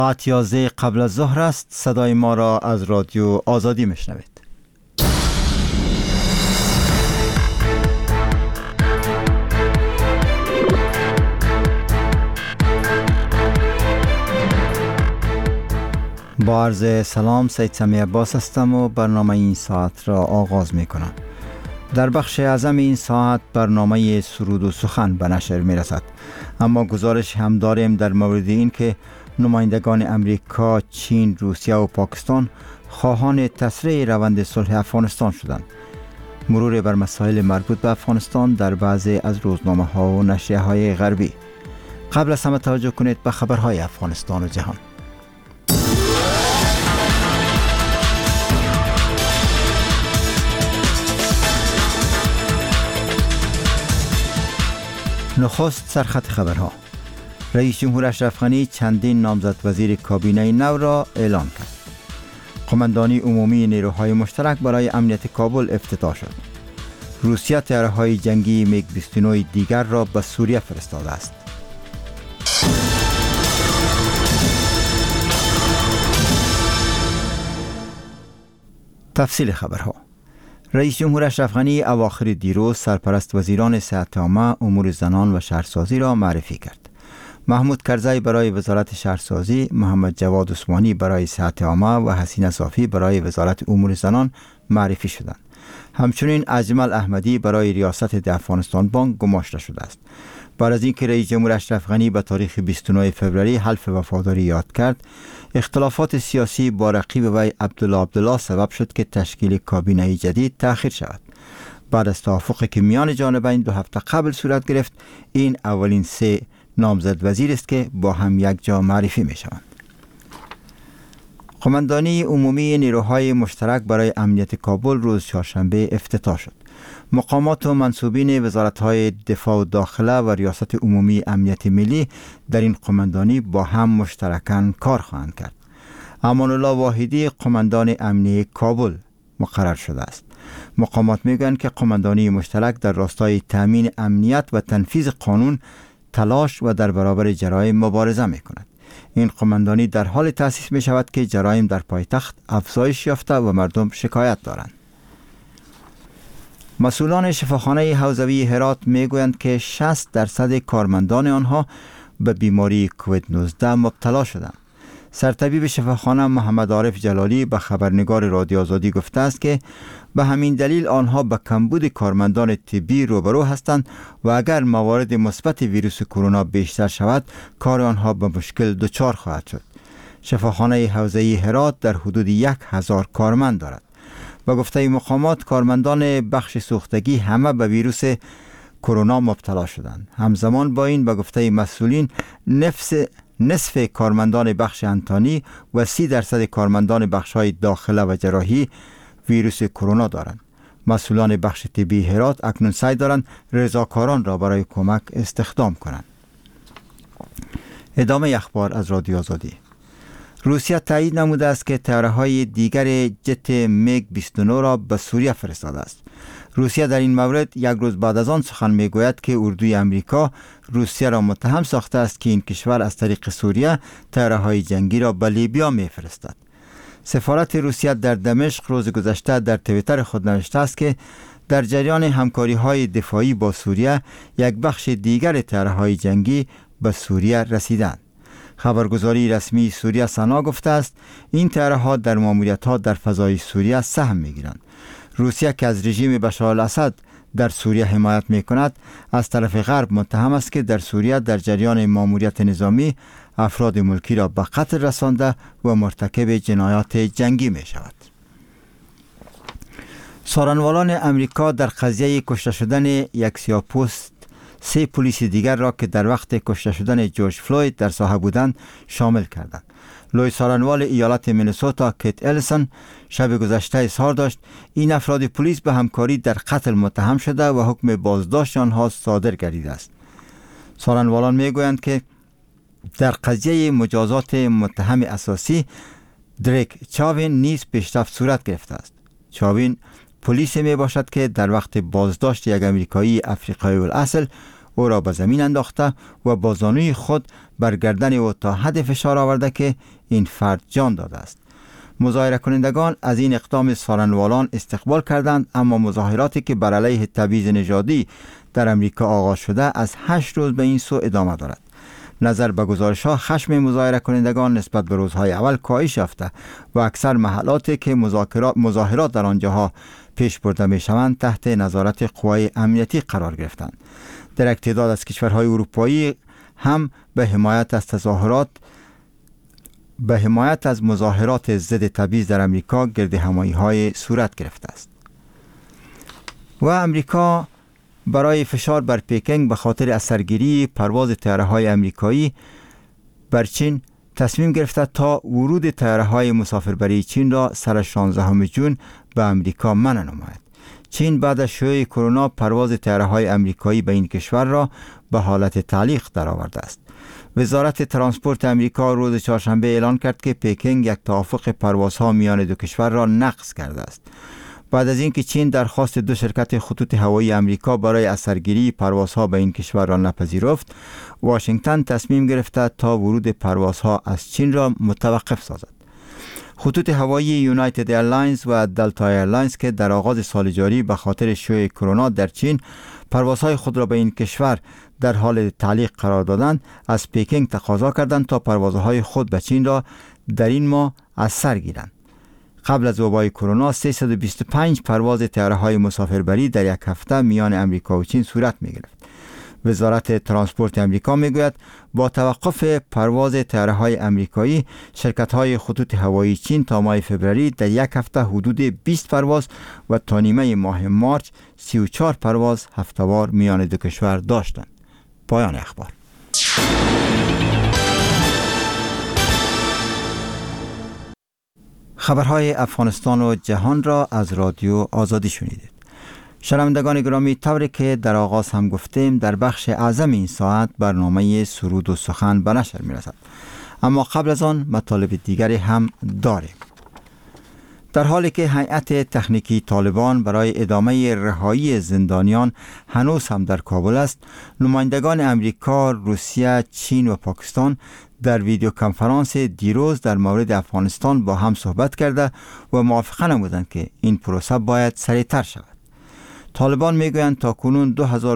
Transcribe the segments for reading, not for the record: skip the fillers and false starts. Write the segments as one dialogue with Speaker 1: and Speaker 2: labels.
Speaker 1: ساعت 11 قبل از ظهر است. صدای ما را از رادیو آزادی میشنوید. با عرض سلام، سید سمی عباس هستم و برنامه این ساعت را آغاز می کنم. در بخش اعظم این ساعت برنامه سرود و سخن به نشر می رسد، اما گزارش هم داریم در مورد این که نمایندگان امریکا، چین، روسیه و پاکستان خواهان تسریع روند صلح افغانستان شدند. مرور بر مسائل مربوط به افغانستان در بعضی از روزنامه ها و نشریه های غربی. قبل از همه توجه کنید به خبرهای افغانستان و جهان. نخست سرخط خبرها. رئیس جمهور اشرف غنی چندین نامزد وزیر کابینه نو را اعلام کرد. قماندانی عمومی نیروهای مشترک برای امنیت کابل افتتاح شد. روسیه طیاره‌های جنگی میگ 29 دیگر را به سوریه فرستاده است. تفصیل خبرها. رئیس جمهور اشرف غنی اواخر دیروز سرپرست وزیران صحت عامه، امور زنان و شهرسازی را معرفی کرد. محمود کرزی برای وزارت شهرسازی، محمد جواد عثمانی برای صحت عامه و حسینه صافی برای وزارت امور زنان معرفی شدند. همچنین اجمل احمدی برای ریاست افغانستان بانک گماشته شده است. بعد از اینکه رئیس جمهور اشرف غنی به تاریخ 29 فوریه حلف وفاداری یاد کرد، اختلافات سیاسی با رقیب وی عبدالله سبب شد که تشکیل کابینه جدید تأخیر شود. بعد از توافقی که میان جانبین 2 هفته قبل صورت گرفت، این اولین 3 نامزد وزیر است که با هم یک جا معرفی می شوند. قماندانی عمومی نیروهای مشترک برای امنیت کابل روز چهارشنبه افتتاح شد. مقامات و منصوبین وزارت‌های دفاع و داخله و ریاست عمومی امنیت ملی در این قماندانی با هم مشترکاً کار خواهند کرد. امان الله واحدی قماندان امنیت کابل مقرر شده است. مقامات میگویند که قماندانی مشترک در راستای تامین امنیت و تنفیذ قانون تلاش و در برابر جرایم مبارزه می‌کند. این قماندانی در حال تأسیس می شود که جرایم در پایتخت افزایش یافته و مردم شکایت دارند. مسئولان شفاخانه حوزوی هرات می گویند که 60% کارمندان آنها به بیماری کووید 19 مبتلا شدند. سرطبیب شفاخانه محمد عارف جلالی به خبرنگار رادیو آزادی گفته است که به همین دلیل آنها به کمبود کارمندان طبی روبرو هستند و اگر موارد مثبت ویروس کرونا بیشتر شود، کار آنها به مشکل دچار خواهد شد. شفاخانه حوزوی هرات در حدود 1000 کارمند دارد. به گفته مقامات، کارمندان بخش سوختگی همه به ویروس کرونا مبتلا شدند. همزمان با این به گفته مسئولین نصف کارمندان بخش انتانی و 30% کارمندان بخش‌های داخله و جراحی ویروس کرونا دارند. مسئولان بخش طبی هرات اکنون سعی دارند رضاکاران را برای کمک استخدام کنند. ادامه اخبار از رادیو آزادی. روسیه تایید نموده است که طیاره‌های دیگر جت میگ 29 را به سوریه فرستاده است. روسیه در این مورد یک روز بعد از آن سخن میگوید که اردوی امریکا روسیه را متهم ساخته است که این کشور از طریق سوریه طیاره‌های جنگی را به لیبیا میفرستد. سفارت روسیه در دمشق روز گذشته در توییتر خود نوشته است که در جریان همکاری‌های دفاعی با سوریه یک بخش دیگر طیاره‌های جنگی به سوریه رسیدند. خبرگزاری رسمی سوریه سنا گفته است این طیاره‌ها در ماموریت‌ها در فضای سوریه سهم می‌گیرند. روسیه که از رژیم بشار الاسد در سوریه حمایت می‌کند، از طرف غرب متهم است که در سوریه در جریان ماموریت نظامی افراد ملکی را به قتل رسانده و مرتکب جنایات جنگی می‌شود. سارنوالان امریکا در قضیه کشته شدن یک سیاه‌پوست 3 پلیس دیگر را که در وقت کشته شدن جورج فلوید در ساحه بودند شامل کردند. لوی سارنوال ایالت مینسوتا کیت الیسون شب گذشته اظهار داشت این افراد پلیس به همکاری در قتل متهم شده و حکم بازداشت آنها صادر گردیده است. سارنوالان میگویند که در قضیه مجازات متهم اساسی دریک چاوین نیز پیشرفت صورت گرفته است. چاوین پلیس می باشد که در وقت بازداشت یک امریکایی افریقایی الاصل او را به زمین انداخته و با زانوی خود بر گردن او تا حد فشار آورده که این فرد جان داده است. مظاهره کنندگان از این اقدام سارنوالان استقبال کردند، اما مظاهراتی که بر علیه تبعیض نژادی در امریکا آغاز شده از 8 روز به این سو ادامه دارد. نظر به گزارش‌ها، خشم مظاهره کنندگان نسبت به روزهای اول کاهش یافته و اکثر محلاتی که مظاهرات در آنجاها پیش برده می‌شوند تحت نظارت قوای امنیتی قرار گرفتند. در یک تعداد از کشورهای اروپایی هم به حمایت از مظاهرات ضد تبعیض در امریکا گردهمایی‌های صورت گرفته است. و امریکا برای فشار بر پکینگ به خاطر اثرگیری پرواز طیاره‌های امریکایی بر چین تصمیم گرفته تا ورود طیاره‌های مسافربری چین را سر 16 جون به امریکا منع نماید. چین بعد از شیوع کرونا پرواز طیاره‌های امریکایی به این کشور را به حالت تعلیق درآورده است. وزارت ترانسپورت امریکا روز چهارشنبه اعلان کرد که پکینگ یک توافق پروازها میان دو کشور را نقض کرده است. بعد از اینکه چین درخواست دو شرکت خطوط هوایی امریکا برای اثرگیری پروازها به این کشور را نپذیرفت، واشنگتن تصمیم گرفته تا ورود پروازها از چین را متوقف سازد. خطوط هوایی یونایتد ایرلاینز و دلتا ایرلاینز که در آغاز سال جاری به خاطر شیوع کرونا در چین پروازهای خود را به این کشور در حال تعلیق قرار دادند، از پکینگ تقاضا کردند تا پروازهای خود به چین را در این ماه از سر گیرند. قبل از وبای کرونا 325 پرواز طیاره‌های مسافربری در یک هفته میان امریکا و چین صورت می‌گرفت. وزارت ترانسپورت امریکا میگوید با توقف پرواز طیاره‌های امریکایی، شرکت‌های خطوط هوایی چین تا ماه فوریه در یک هفته حدود 20 پرواز و تا نیمه ماه مارچ 34 پرواز هفته‌وار میان دو کشور داشتند. پایان اخبار. خبرهای افغانستان و جهان را از رادیو آزادی شنیدید. شنوندگان گرامی، طوری که در آغاز هم گفتیم، در بخش اعظم این ساعت برنامه سرود و سخن به نشر می رسد. اما قبل از آن مطالب دیگری هم داریم. در حالی که هیئت تکنیکی طالبان برای ادامه رهایی زندانیان هنوز هم در کابل است، نمایندگان امریکا، روسیه، چین و پاکستان در ویدیو کنفرانس دیروز در مورد افغانستان با هم صحبت کرده و موافقه نمودند که این پروسه باید سریعتر شود. طالبان میگویند تاکنون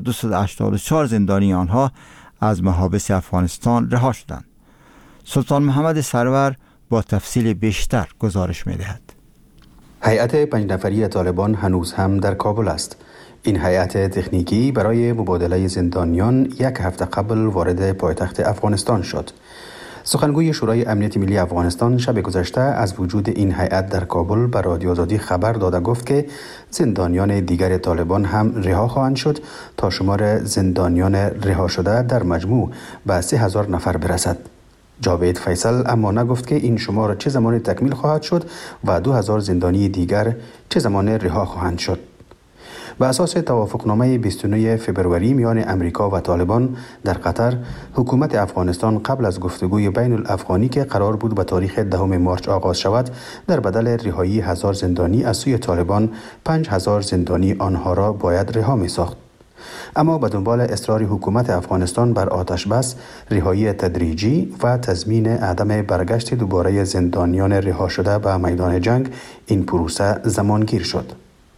Speaker 1: 2284 زندانی آنها از محابس افغانستان رها شدند. سلطان محمد سرور با تفصیل بیشتر گزارش می‌دهد.
Speaker 2: هیئت 5 نفری طالبان هنوز هم در کابل است. این هیئت تکنیکی برای مبادله زندانیان یک هفته قبل وارد پایتخت افغانستان شد. سخنگوی شورای امنیت ملی افغانستان شب گذشته از وجود این هیئت در کابل به رادیو آزادی خبر داده گفت که زندانیان دیگر طالبان هم رها خواهند شد تا شمار زندانیان رها شده در مجموع به 3000 نفر برسد. جاوید فیصل اما نگفت که این شمار چه زمان تکمیل خواهد شد و 2000 زندانی دیگر چه زمان رها خواهند شد. به اساس توافقنامه 29 فوریه میان امریکا و طالبان در قطر، حکومت افغانستان قبل از گفتگوی بین الافغانی که قرار بود به تاریخ 10 مارچ آغاز شود، در بدل رهایی 1000 زندانی از سوی طالبان 5000 زندانی آنها را باید رها می ساخت. اما به دنبال اصرار حکومت افغانستان بر آتش بس، رهایی تدریجی و تضمین عدم برگشت دوباره زندانیان رها شده به میدان جنگ، این پروسه زمانگیر شد.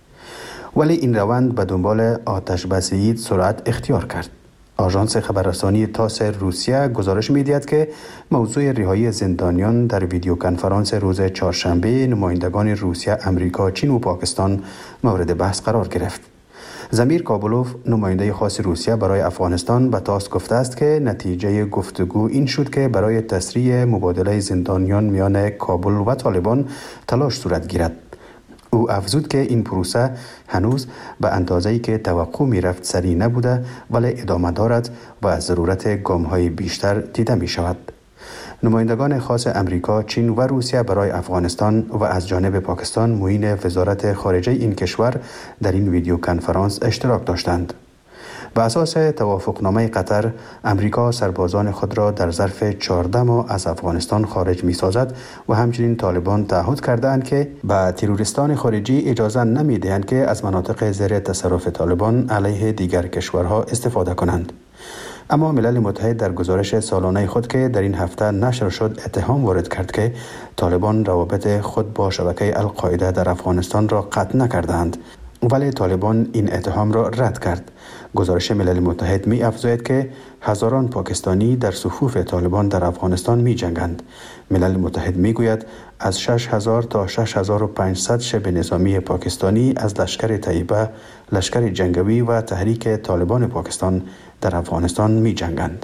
Speaker 2: ولی این روند به دنبال آتش بسی سرعت اختیار کرد. آژانس خبررسانی تاس روسیه گزارش می‌دهد که موضوع رهایی زندانیان در ویدیو کنفرانس روز چهارشنبه نمایندگان روسیه، امریکا، چین و پاکستان مورد بحث قرار گرفت. زمیر کابلوف، نماینده خاص روسیه برای افغانستان، به تاس گفته است که نتیجه گفتگو این شد که برای تسریع مبادله زندانیان میان کابل و طالبان تلاش صورت گیرد. او افزود که این پروسه هنوز به اندازه‌ای که توقع می‌رفت سریع نبوده، ولی ادامه دارد و ضرورت گام‌های بیشتر دیده می‌شود. نمایندگان خاص امریکا، چین و روسیه برای افغانستان و از جانب پاکستان معین وزارت خارجه این کشور در این ویدیو کنفرانس اشتراک داشتند. به اساس توافقنامه قطر، امریکا سربازان خود را در ظرف 14 ماه از افغانستان خارج می سازد و همچنین طالبان تعهد کردند که به تروریستان خارجی اجازه نمی دهند که از مناطق زیر تصرف طالبان علیه دیگر کشورها استفاده کنند. اما ملل متحد در گزارش سالانه خود که در این هفته نشر شد اتهام وارد کرد که طالبان روابط خود با شبکه القاعده در افغانستان را قطع نکردند، ولی طالبان این اتهام را رد کرد. گزارش ملل متحد می افزاید که هزاران پاکستانی در صفوف طالبان در افغانستان می جنگند. ملل متحد می گوید از 6000 تا 6500 شبه نظامی پاکستانی از لشکر طیبه، لشکر جنگی و تحریک طالبان پاکستان در افغانستان می جنگند.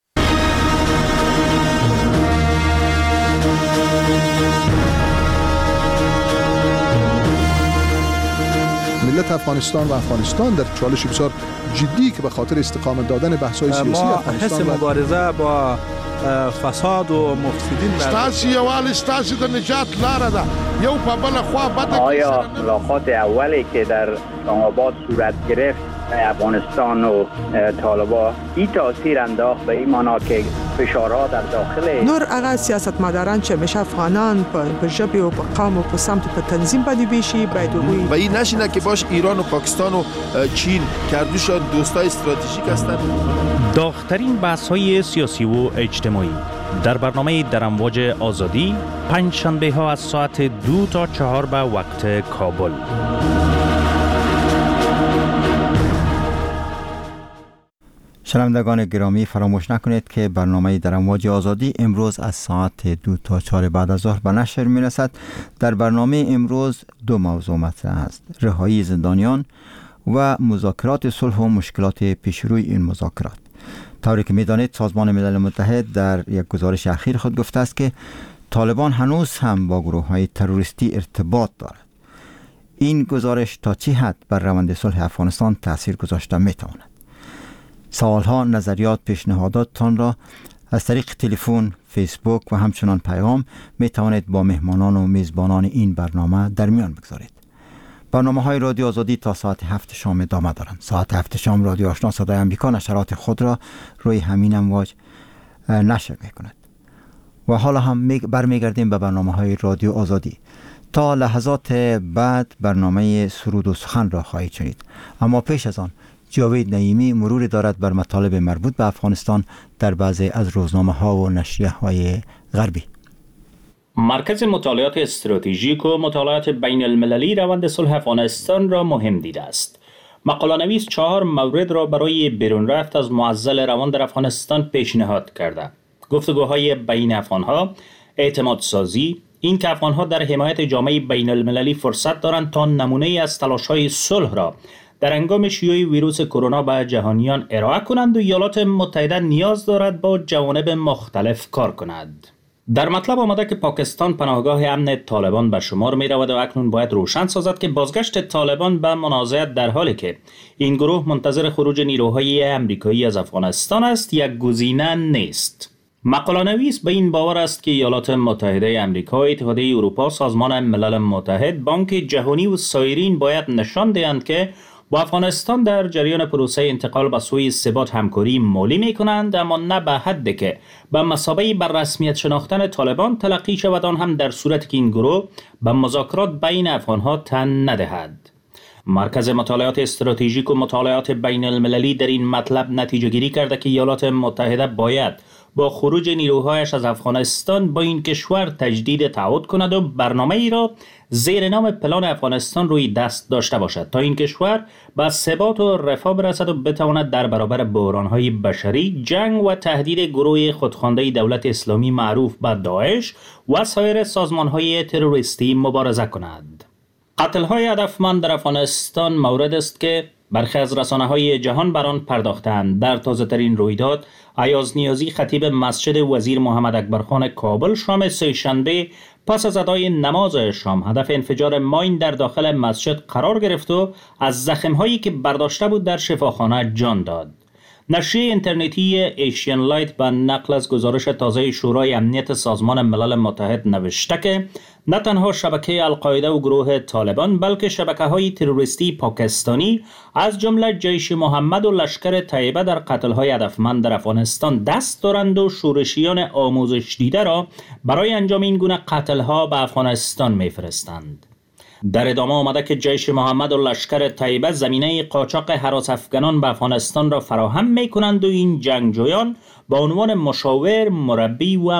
Speaker 3: ملت افغانستان و افغانستان در چالش بسیار جدی که به خاطر استقامت دادن بحث‌های سیاسی افغانستان
Speaker 4: حس مبارزه با فساد و مفسدین
Speaker 5: ستاسي یوال ستاسي د نجات لاره ده یو په بل خوا بده.
Speaker 6: آیا ملاقات اولی که در اسلام آباد صورت گرفت افغانستان و طالبان این تاثیر انداخت به این معنا که فشارها در داخل
Speaker 7: نور هغه سیاستمداران چې همیشه افغانان په ژبه او په قوم او په سمت په تنظیم باندې ویشي باید
Speaker 5: و این نشینه که باش ایران و پاکستان و چین کردوشان دوستای استراتژیک هستند.
Speaker 8: داغ‌ترین بحث‌های سیاسی و اجتماعی در برنامه در امواج آزادی پنج شنبه ها از ساعت 2 تا 4 به وقت کابل.
Speaker 1: شنوندگان گرامی، فراموش نکنید که برنامه در امواج آزادی امروز از ساعت 2 تا 4 بعد از ظهر به نشر می‌رسد. در برنامه امروز دو موضوع مطرح است: رهایی زندانیان و مذاکرات صلح و مشکلات پیشروی این مذاکرات. طوری که می‌دانید سازمان ملل متحد در یک گزارش اخیر خود گفته است که طالبان هنوز هم با گروه‌های تروریستی ارتباط دارد. این گزارش تا چه حد بر روند صلح افغانستان تأثیر گذاشته می‌تواند؟ سوالها، نظریات، پیشنهاداتتان را از طریق تلفن، فیسبوک و همچنان پیغام می توانید با مهمانان و میزبانان این برنامه در میان بگذارید. برنامه های رادیو آزادی تا ساعت 7 شام ادامه دارند. ساعت 7 شام رادیو آشنا صدای آمریکا نشرات خود را روی همین امواج نشر می کند. و حالا هم برمیگردیم به برنامه های رادیو آزادی. تا لحظات بعد برنامه سرود و سخن را خواهید شنید. اما پیش از آن جاوید نعیمی مروری دارد بر مطالب مربوط به افغانستان در بعضی از روزنامه ها و نشریه های غربی.
Speaker 8: مرکز مطالعات استراتژیک و مطالعات بین المللی روند صلح افغانستان را مهم دیده است. مقاله نویس 4 مورد را برای بیرون رفت از معضل روان در افغانستان پیشنهاد کرده. گفتگوهای بین افغانها، اعتماد سازی، این که افغانها در حمایت جامعه بین المللی فرصت دارند تا نمونه از تلاش‌های صلح را در هنگام شیوع ویروس کرونا به جهانیان ارائه کنند و ایالات متحده نیاز دارد با جوانب مختلف کار کند. در مطلب آمده که پاکستان پناهگاه امن طالبان به شمار می رود و اکنون باید روشن سازد که بازگشت طالبان به منازعه در حالی که این گروه منتظر خروج نیروهای امریکایی از افغانستان است یک گزینه نیست. مقاله نویس به این باور است که ایالات متحده آمریکا، اتحادیه اروپا، سازمان ملل متحد، بانک جهانی و سایرین باید نشان دهند که با افغانستان در جریان پروسه انتقال به سوی ثبات همکاری مالی می کنند، اما نه به حدی که به مثابه بر رسمیت شناختن طالبان تلقی شود، آن هم در صورتی که این گروه به مذاکرات بین افغانها تن ندهد. مرکز مطالعات استراتژیک و مطالعات بین المللی در این مطلب نتیجه گیری کرده که ایالات متحده باید با خروج نیروهایش از افغانستان با این کشور تجدید تعهد کند و برنامه ای را زیر نام پلان افغانستان روی دست داشته باشد تا این کشور به ثبات و رفاه برسد و بتواند در برابر بحران‌های بشری، جنگ و تهدید گروه خودخوانده دولت اسلامی معروف به داعش و سایر سازمان‌های تروریستی مبارزه کند. قتل‌های هدفمند در افغانستان مورد است که برخی از رسانه‌های جهان بر آن پرداختند. در تازه‌ترین رویداد، ایاز نیازی خطیب مسجد وزیر محمد اکبرخان کابل شام سه‌شنبه پس از ادای نماز شام هدف انفجار ماین در داخل مسجد قرار گرفت و از زخم‌هایی که برداشته بود در شفاخانه جان داد. نشریه اینترنتی ایشین لایت به نقل از گزارش تازه شورای امنیت سازمان ملل متحد نوشته که نه تنها شبکه القاعده و گروه طالبان بلکه شبکه‌های تروریستی پاکستانی از جمله جیش محمد و لشکر طیبه در قتل‌های هدفمند در افغانستان دست دارند و شورشیان آموزش دیده را برای انجام این گونه قتل‌ها به افغانستان می‌فرستند. در ادامه آمده که جیش محمد و لشکر طیبه زمینه قاچاق هراس افغانان به افغانستان را فراهم می کنند و این جنگجویان با عنوان مشاور، مربی و